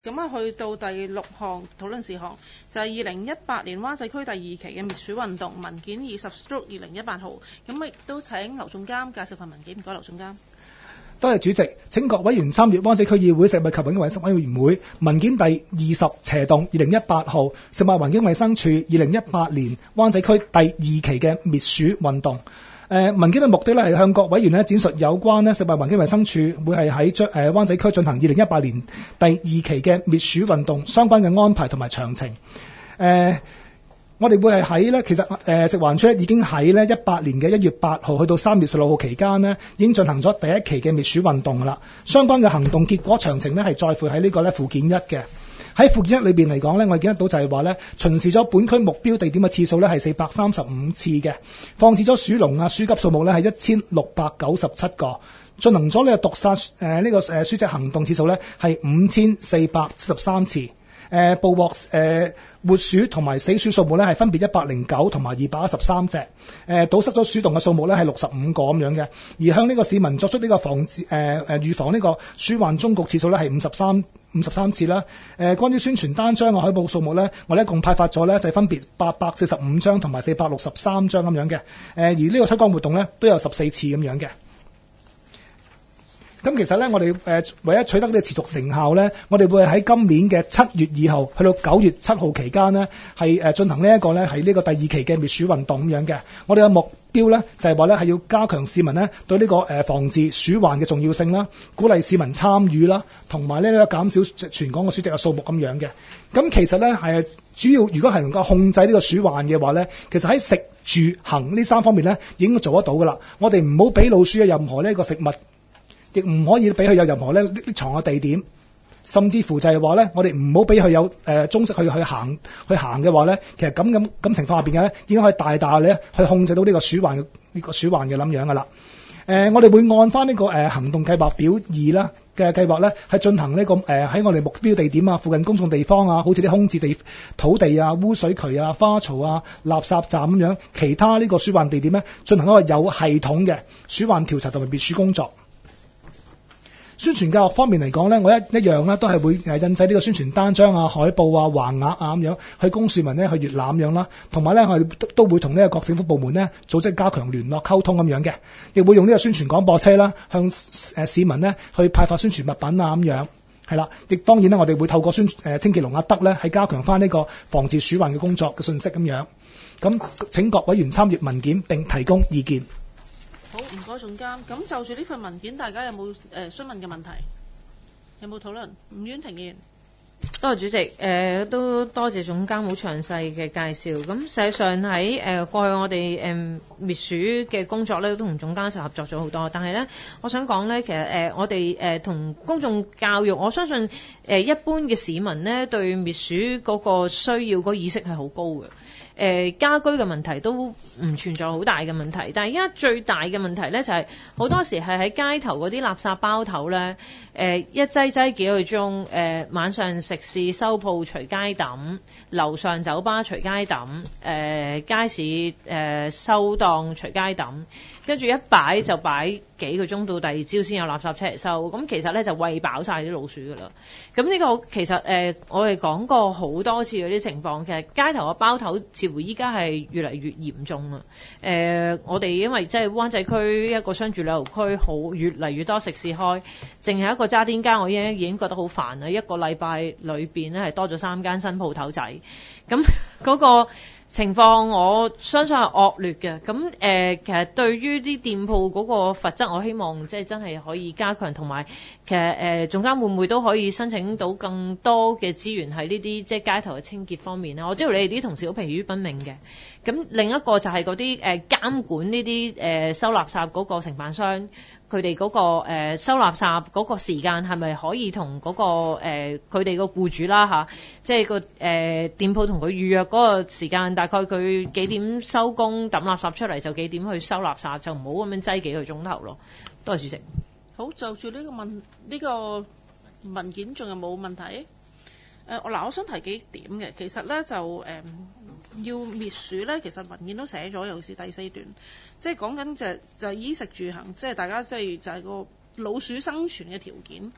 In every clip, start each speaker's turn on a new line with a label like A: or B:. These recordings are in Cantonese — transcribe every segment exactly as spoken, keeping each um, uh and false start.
A: 咁啊，去到第六項討論事項，就係二零一八年灣仔區第二期嘅滅鼠運動文件二十 stroke 二零一八號。咁亦都請劉仲監介紹份文件。唔該，劉仲監。
B: 多謝主席，請各委員參閱灣仔區議會食物及環境衞生委員會文件第二十斜棟二零一八號食物環境衞生署二零一八年灣仔區第二期嘅滅鼠運動。誒文件嘅目的咧係向各委員咧展述有關咧食物環境衞生署會係喺將誒灣仔區進行二零一八年第二期嘅滅鼠運動相關嘅安排同埋詳情。誒、呃、我哋會係喺咧其實誒、呃、食環署咧已經喺咧一八年嘅一月八號去到三月十六號期間呢已經進行咗第一期嘅滅鼠運動啦。相關嘅行動結果詳情咧係載附喺呢個咧附件一嘅。喺附件一裏邊嚟講咧，我哋見得到就係話咧，巡視咗本區目標地點嘅次數咧係四百三十五次嘅，放置咗鼠籠啊、鼠鴿數目咧係一千六百九十七個，進行咗呢個毒殺誒呢、呃這個誒鼠隻行動次數咧係五千四百七十三次，誒捕獲誒活鼠同埋死鼠數目咧係分別一百零九同埋二百一十三隻，誒堵塞咗鼠籠嘅數目咧係六十五個咁樣嘅，而向呢個市民作出呢個防治誒誒預防呢個鼠患終局次數咧係五十三。五十三次啦。誒，關於宣傳單張嘅海報數目咧，我哋一共派發咗咧就係分別八百四十五張同埋四百六十三張咁樣嘅。誒，而呢個推廣活動咧都有十四次咁樣嘅。咁其實咧，我哋誒為咗取得呢個持續成效咧，我哋會喺今年嘅七月二號去到九月七號期間呢，係誒進行呢一個咧係呢個第二期嘅滅鼠運動咁樣嘅。我哋嘅目標咧就係話咧係要加強市民咧對呢個誒防治鼠患嘅重要性啦，鼓勵市民參與啦，同埋咧減少全港嘅鼠隻嘅數目咁樣嘅。咁其實咧係主要，如果係能夠控制呢個鼠患嘅話咧，其實喺食住行呢三方面咧已經做得到噶啦。我哋唔好俾老鼠有任何呢個食物。亦唔可以俾佢有任何咧匿藏嘅地點，甚至乎就係話咧，我哋唔好俾佢有誒蹤跡去去行去行嘅話咧，其實咁咁咁情況下邊嘅咧，已經可以大大咧去控制到呢個鼠患嘅呢、呢個鼠患嘅咁樣噶啦。誒、呃，我哋會按翻呢、呢個誒、呃、行動計劃表二啦嘅計劃咧，係進行呢、呢個誒喺、呃、我哋目標地點啊、附近公眾地方啊，好似啲空置地土地啊、污水渠啊、花槽啊、垃圾站咁樣，其他呢個鼠患地點咧，進行一個有系統嘅鼠患調查同埋滅鼠工作。宣傳教育方面嚟講咧，我一一樣咧都係會誒印製呢個宣傳單張啊、海報啊、橫額啊咁樣，去供市民咧去閲覽樣啦。同埋咧，我哋都都會同呢個各政府部門咧組織加強聯絡溝通咁樣嘅，亦會用呢個宣傳廣播車啦，向誒市民咧去派發宣傳物品啊咁樣。係啦，亦當然咧，我哋會透過宣誒清潔龍阿德咧，係加強翻呢個防治鼠患嘅工作嘅信息咁樣。咁請各委員參閱文件並提供意見。
A: 好，唔該總監。咁就住呢份文件，大家有冇誒、呃、詢問嘅問題？有冇討論？吳婉婷議員。
C: 多謝主席，誒、呃、都多謝總監好詳細嘅介紹。咁實際上喺誒、呃、過去我哋誒、呃、滅鼠嘅工作咧，都同總監一齊合作咗好多。但係咧，我想講咧，其實誒、呃、我哋誒同公眾教育，我相信誒、呃、一般嘅市民咧對滅鼠嗰個需要嗰個意識係好高嘅。誒、呃、家居嘅問題都唔存在好大嘅問題，但係而家最大嘅問題咧就係、是、好多時係喺街頭嗰啲垃圾包頭咧，誒、呃、一擠擠幾個鐘，誒、呃、晚上食肆收鋪隨街抌，樓上酒吧隨街抌，誒、呃、街市誒、呃、收檔隨街抌，跟住一擺就擺幾個鐘到第二朝先有垃圾車嚟收，咁其實咧就餵飽晒啲老鼠㗎啦。咁呢個其實誒、呃、我哋講過好多次嗰啲情況，其實街頭嘅包頭似乎依家係越嚟越嚴重啊。誒、呃、我哋因為即係灣仔區一個商住旅遊區，好越嚟越多食肆開，淨係一個渣甸街，我已經已經覺得好煩啦。一個禮拜裏邊咧係多咗三間新鋪頭仔，咁嗰、那個情況我相信係惡劣嘅。咁誒、呃，其實對於啲店鋪嗰個罰則，我希望即係真係可以加強，同埋其實誒、呃、總監會唔會都可以申請到更多嘅資源喺呢啲即係街頭嘅清潔方面咧？我知道你哋啲同事好疲於奔命嘅。咁另一個就係嗰啲誒監管呢啲誒收垃圾嗰個承辦商，佢哋嗰個誒、呃、收垃圾嗰個時間係咪可以同嗰、那個誒佢哋個僱主啦嚇，即係個誒、呃、店鋪同佢預約嗰個時間，大概佢幾點收工抌垃圾出嚟就幾點去收垃圾，就唔好咁樣擠幾個鐘頭咯。多謝主席。
A: 好，就住呢個問呢、這個文件仲有冇問題？誒、呃，嗱，我想提幾點嘅。其實咧就誒、呃、要滅鼠咧，其實文件都寫咗，尤其是第四段，即係講緊就就係衣食住行，即係大家即係就係個老鼠生存嘅條件。誒、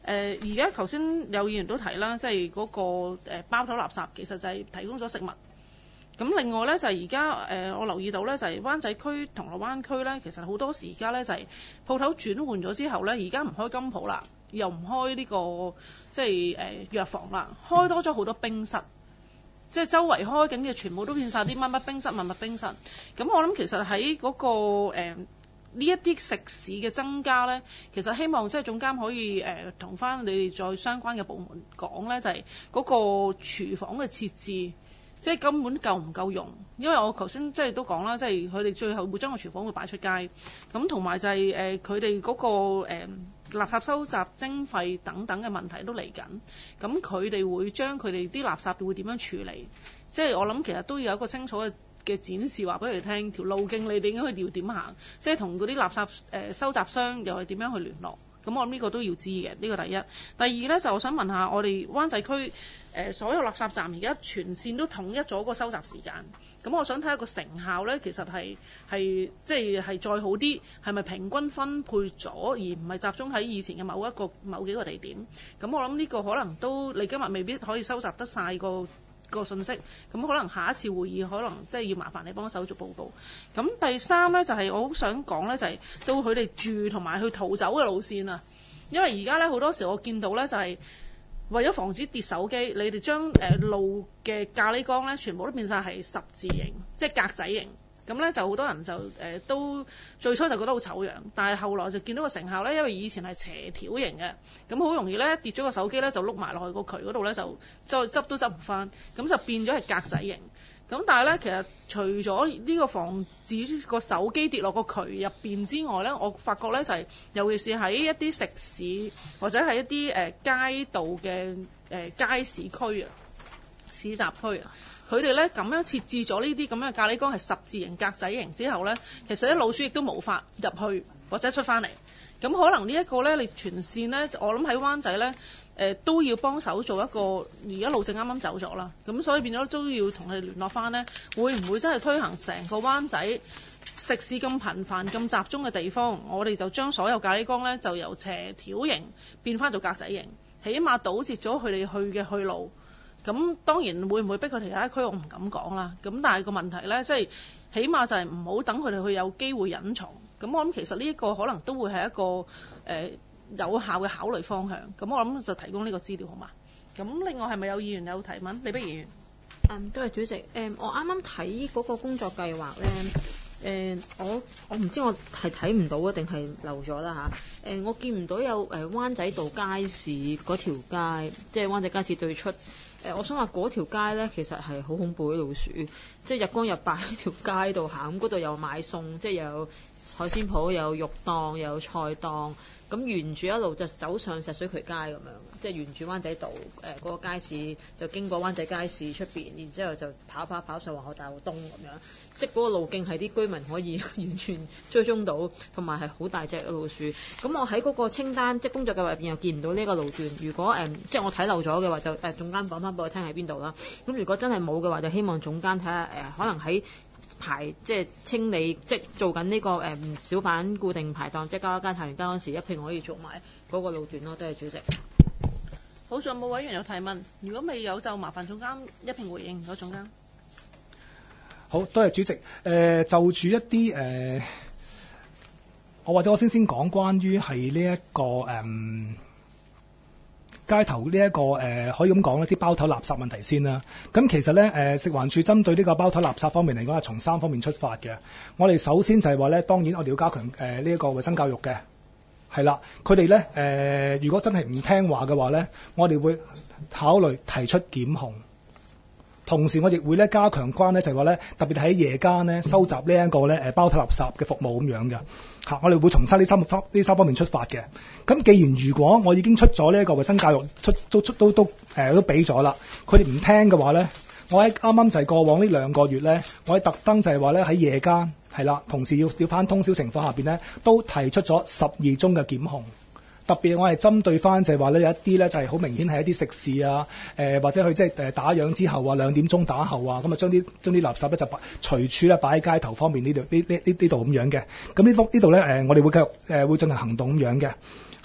A: 誒而家頭先有議員都提啦，即係嗰個誒包頭垃圾其實就係提供咗食物。咁另外咧就係而家誒我留意到咧就係灣仔區、銅鑼灣區咧，其實好多時而家咧就係鋪頭轉換咗之後咧，而家唔開金鋪啦，又唔開呢個即係誒藥房啦，開多咗好多冰室，即係周圍開緊嘅全部都變晒啲乜乜冰室、乜乜冰室。咁我諗其實喺嗰個誒呢一啲食肆嘅增加咧，其實希望即係總監可以誒同翻你哋再相關嘅部門講咧，就係嗰個廚房嘅設置。即係根本夠唔夠用？因為我頭先即係都講啦，即係佢哋最後會將個廚房會擺出街，咁同埋就係誒佢哋嗰個誒、呃、垃圾收集徵費等等嘅問題都嚟緊，咁佢哋會將佢哋啲垃圾會點樣處理？即係我諗其實都要有一個清楚嘅嘅展示，話俾佢哋聽條路徑，你哋應該要點行？即係同嗰啲垃圾誒、呃、收集商又係點樣去聯絡？咁我諗呢個都要知嘅，呢、呢個第一。第二呢，就我想問下我哋灣仔區誒、呃、所有垃圾站而家全線都統一咗個收集時間，咁我想睇下個成效呢，其實係係即係係再好啲，係咪平均分配咗，而唔係集中喺以前嘅某一個某幾個地點？咁我諗呢個可能都你今日未必可以收集得晒個個信息，咁可能下一次會議可能即係要麻煩你幫手做報告。咁第三呢，就係、是、我好想講呢，就係、是、到佢哋住同埋去逃走嘅路線啊，因為而家呢，好多時我見到呢，就係、是、為咗防止跌手機，你哋將誒路嘅咖喱缸呢，全部都變晒係十字形，即係格仔形。咁咧就好多人就誒、呃、都最初就覺得好醜樣，但係後來就見到個成效咧，因為以前係斜條形嘅，咁好容易咧跌咗個手機咧就碌埋落去個渠嗰度咧就就執都執唔翻，咁就變咗係格仔形。咁但係咧其實除咗呢個防止個手機跌落個渠入邊之外咧，我發覺咧就係、是、尤其是喺一啲食肆或者係一啲誒、呃、街道嘅誒、呃、街市區啊、市集區啊。佢哋咧咁樣設置咗呢啲咁樣嘅咖喱缸係十字形格仔形之後咧，其實啲老鼠亦都無法入去或者出翻嚟。咁可能呢一個咧，你全線咧，我諗喺灣仔咧，誒、呃、都要幫手做一個。而家路政啱啱走咗啦，咁所以變咗都要同佢哋聯絡翻咧，會唔會真係推行成個灣仔食肆咁頻繁、咁集中嘅地方，我哋就將所有咖喱缸咧就由斜條形變翻做格仔形，起碼堵截咗佢哋去嘅去路。咁當然會唔會逼佢其他區，我唔敢講啦。咁但係個問題呢，即係起碼就係唔好等佢哋去有機會隱藏。咁我諗其實呢一個可能都會係一個誒、呃、有效嘅考慮方向。咁我諗就提供呢個資料好嘛？咁另外係咪有議員有提問？李碧議員。
C: 嗯，多謝主席。誒、嗯，我啱啱睇嗰個工作計劃呢。誒、呃，我我唔知我係睇唔到啊，定係漏咗啦嚇。誒，我見唔到有誒、呃、灣仔道街市嗰條街，即係灣仔街市對出。誒、呃，我想話嗰條街咧，其實係好恐怖啲老鼠，即係日光日白喺條街度行，咁嗰度又買餸，即係有海鮮鋪、有肉檔、有菜檔，咁沿住一路就走上石水渠街咁樣，即係沿住灣仔道誒嗰、呃那個街市，就經過灣仔街市出邊，然之後就跑跑跑上皇后大道東咁樣，即係嗰個路徑係啲居民可以完全追蹤到，同埋係好大隻嘅老鼠。咁我喺嗰個清單，即係工作計劃入邊又見唔到呢個路段。如果誒、呃、即係我睇漏咗嘅話，就誒、呃、總監講翻俾我聽喺邊度啦。咁如果真係冇嘅話，就希望總監睇下誒，可能喺排即係清理，即係做緊呢、這個誒、呃、小販固定排檔，即係交一間太原街嗰時一併可以做埋嗰個路段咯。多謝主席。
A: 好，仲有冇委員有提問？如果未有，就麻煩總監一併回應。唔該，總監。
B: 好，多謝主席。誒、呃，就住一啲誒、呃，我或者我先先講關於係呢一個誒、嗯、街頭呢、這、一個誒、呃，可以咁講呢啲包頭垃圾問題先啦。咁其實咧誒、呃，食環署針對呢個包頭垃圾方面嚟講係從三方面出發嘅。我哋首先就係話咧，當然我哋要加強誒呢一個衞生教育嘅。係啦，佢哋咧誒，如果真係唔聽話嘅話咧，我哋會考慮提出檢控。同時，我亦會咧加強關咧，就係話咧，特別喺夜間咧收集呢一個咧誒包頭垃圾嘅服務咁樣嘅嚇。我哋會從三呢三方呢三方面出發嘅。咁既然如果我已經出咗呢一個衞生教育出都出都都誒、呃、都俾咗啦，佢哋唔聽嘅話咧，我喺啱啱就係過往呢兩個月咧，我喺特登就係話咧喺夜間。係啦，同時要要翻通宵情況下邊咧，都提出咗十二宗嘅檢控。特別我係針對翻就係話咧，有一啲咧就係好明顯係一啲食肆啊，誒、呃、或者佢即係誒打烊之後啊，兩點鐘打後啊，咁啊將啲將啲垃圾咧就隨處咧擺喺街頭方面呢度呢呢呢呢度咁樣嘅。咁呢幅呢度咧誒，我哋會繼續誒會進行行動咁樣嘅。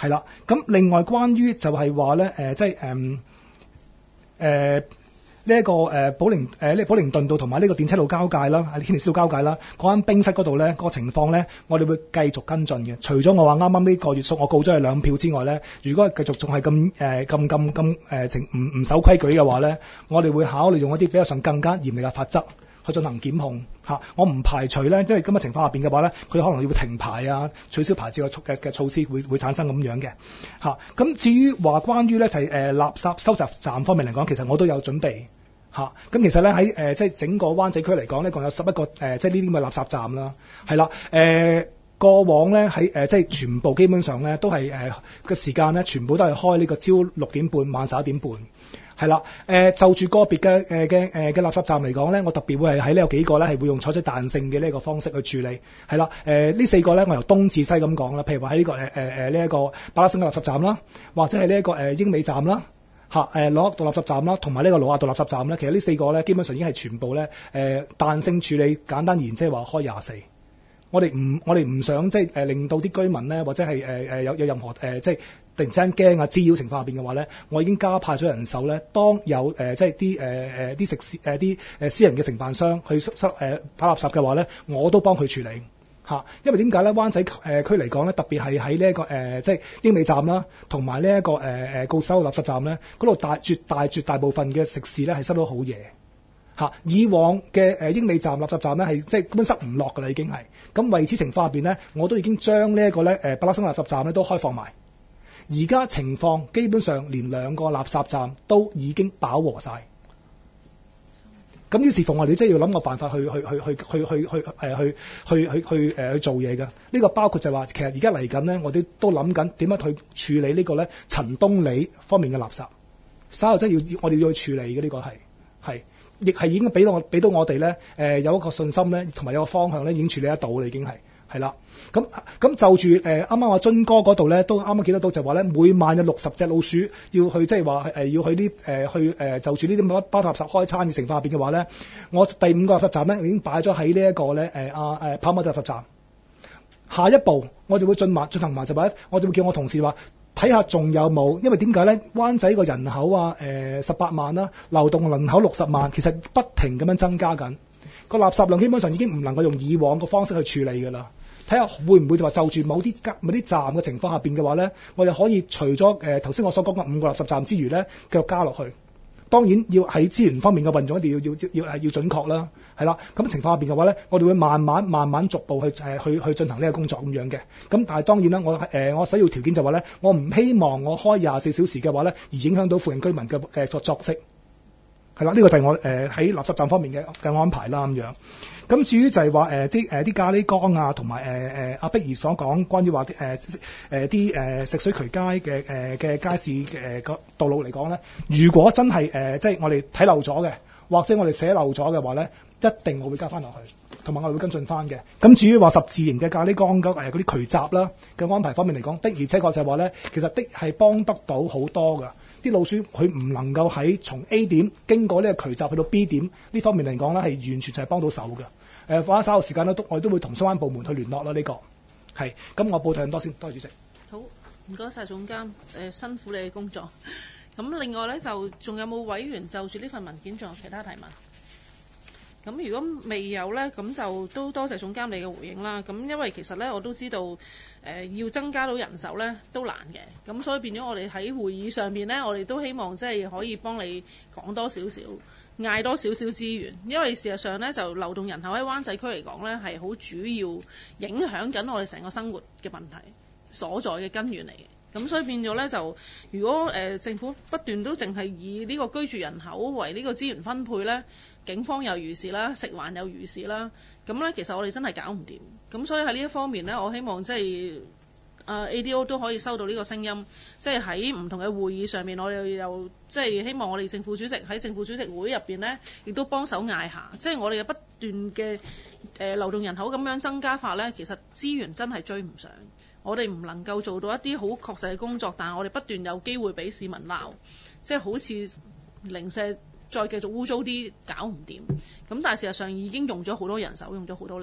B: 係啦。咁另外關於就係話咧誒，即係誒誒。呢一個誒寶靈誒呢寶靈頓道同埋呢個電車路交界啦，喺軒尼詩道交界啦，嗰間冰室嗰度咧個情況咧，我哋會繼續跟進嘅。除咗我話啱啱呢個月數我告咗佢兩票之外咧，如果繼續仲係咁誒咁咁咁誒情唔唔守規矩嘅話咧，我哋會考慮用一啲比較上更加嚴厲嘅法則去進行檢控嚇。我唔排除咧，即係咁嘅情況下邊嘅話咧，佢可能要停牌啊、取消牌照嘅嘅嘅措施會會產生咁樣嘅嚇。咁至於話關於咧就係誒垃圾收集站方面嚟講，其實我都有準備。嚇，咁其實咧喺誒即係整個灣仔區嚟講咧，共有十一個誒、呃、即係呢啲咁嘅垃圾站啦，係啦，誒、呃、過往咧喺誒即係全部基本上咧都係誒個時間咧全部都係開呢個朝六點半晚十一點半，係啦，誒、呃、就住個別嘅誒嘅誒嘅垃圾站嚟講咧，我特別會係喺呢有幾個咧係會用採取彈性嘅呢一個方式去處理，係啦，誒、呃、呢四個咧我由東至西咁講啦，譬如話喺呢個誒誒誒呢一個巴拉星嘅垃圾站啦，或者係呢一個誒英美站啦。嚇誒攞獨立垃圾站啦，同埋呢個羅亞道垃圾站咧，其實呢四個咧基本上已經係全部咧誒、呃、彈性處理，簡單而言即係話開廿四。我哋唔我哋唔想即係誒令到啲居民咧，或者係誒誒有有任何誒、呃、即係突然之間驚啊滋擾情況下邊嘅話咧，我已經加派咗人手咧，當有誒、呃、即係啲誒誒啲食肆誒啲誒私人嘅承辦商去收收誒跑垃圾嘅話咧，我都幫佢處理。嚇，因為點解咧？灣仔誒、呃、區嚟講咧，特別係喺呢一個誒、呃，即係英美站啦，同埋呢一個誒誒告收垃圾站咧，嗰度大絕大絕大部分嘅食肆咧係收到好夜嚇。以往嘅誒英美站垃圾站咧係即係根本塞唔落㗎啦，已經係咁。為此情況入邊咧，我都已經將呢一個咧誒巴拉星垃圾站咧都開放埋。而家情況基本上連兩個垃圾站都已經飽和晒。咁於是乎我哋真係要諗個辦法去去去去去去去誒去去去去誒去做嘢㗎。呢個包括就係話，其實而家嚟緊咧，我哋都諗緊點樣去處理呢個咧陳東里方面嘅垃圾。稍後真係要我哋要去處理嘅，呢個係係亦係已經俾到我俾到我哋咧誒有一個信心咧，同埋有個方向咧，已經處理得到啦，已經係係啦。咁咁就住誒啱啱話津哥嗰度咧，都啱啱見得到就話咧，每晚有六十隻老鼠要去即係話誒要去呢誒、呃、去誒、呃、就住呢啲包垃圾開餐嘅情況下邊嘅話咧，我第五個垃圾站咧已經擺咗喺呢一個咧誒啊誒跑馬地垃圾站。下一步我就會進埋進行埋就話，我就會叫我同事話睇下仲有冇，因為點解咧？灣仔個人口啊誒十八萬啦，流動人口六十萬，其實不停咁樣增加緊，個垃圾量基本上已經唔能夠用以往個方式去處理㗎啦。睇下會唔會就話就住某啲某啲站嘅情況下邊嘅話咧，我哋可以除咗誒頭先我所講嘅五個垃圾站之餘咧，繼續加落去。當然要喺資源方面嘅運用一定要要要要要準確啦，係啦。咁情況下邊嘅話咧，我哋會慢慢慢慢逐步去誒去去進行呢個工作咁樣嘅。咁但係當然啦，我誒、呃、我首要條件就話咧，我唔希望我開廿四小時嘅話咧，而影響到附近居民嘅誒作作息。係啦，呢、這個就係我誒喺、呃、垃圾站方面嘅嘅安排啦咁樣。咁至於就係話誒啲誒啲咖喱缸啊，同埋誒誒阿碧兒所講關於話啲誒誒啲誒食水渠街嘅誒嘅街市嘅個道路嚟講咧，如果真係誒、呃、即係我哋睇漏咗嘅，或者我哋寫漏咗嘅話咧，一定我會加翻落去，同埋我哋會跟進翻嘅。咁至於話十字形嘅咖喱缸嗰誒嗰啲渠閘啦嘅安排方面嚟講，的而且確就係話咧，其實的係幫得到好多㗎。啲老鼠佢唔能夠喺從 A 點經過呢個渠閘去到 B 點呢方面嚟講咧，係完全就係幫到手嘅。誒、呃，花稍後時間咧，都我哋都會同相關部門去聯絡啦。呢、這個係咁，我報道咁多先，多謝主席。
A: 好，唔該晒總監，誒、呃、辛苦你嘅工作。咁另外咧，就仲有冇委員就住呢份文件仲有其他提問？咁如果未有咧，咁就都多謝總監你嘅回應啦。咁因為其實咧，我都知道誒、呃、要增加到人手咧都難嘅。咁所以變咗我哋喺會議上面咧，我哋都希望即係可以幫你講多少少，嗌多少少資源。因為事實上咧，就流動人口喺灣仔區嚟講咧，係好主要影響緊我哋成個生活嘅問題所在嘅根源嚟嘅。咁所以變咗咧，就如果誒、呃、政府不斷都淨係以呢個居住人口為呢個資源分配咧，警方又如是啦，食環又如是啦，咁咧其實我哋真係搞唔掂。咁所以喺呢一方面咧，我希望即係誒 A D O 都可以收到呢個聲音，即係喺唔同嘅會議上面，我哋又即係希望我哋政府主席喺政府主席會入邊咧，亦都幫手嗌下，即係我哋嘅不斷嘅誒、呃、流動人口咁樣增加法咧，其實資源真係追唔上，我哋唔能夠做到一啲好確實嘅工作，但係我哋不斷有機會俾市民鬧，即係好似零舍再繼續污糟啲搞唔掂，咁但係事實上已經用咗好多人手，用咗好多力，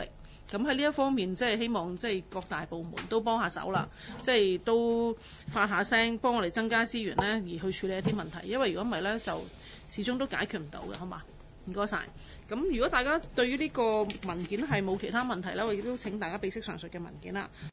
A: 咁喺呢一方面，即係希望即係各大部門都幫下手啦，即係都發下聲，幫我哋增加資源咧，而去處理一啲問題。因為如果唔係咧，就始終都解決唔到嘅，好嘛？唔該晒。咁如果大家對於呢個文件係冇其他問題咧，我亦都請大家俾識上述嘅文件啦。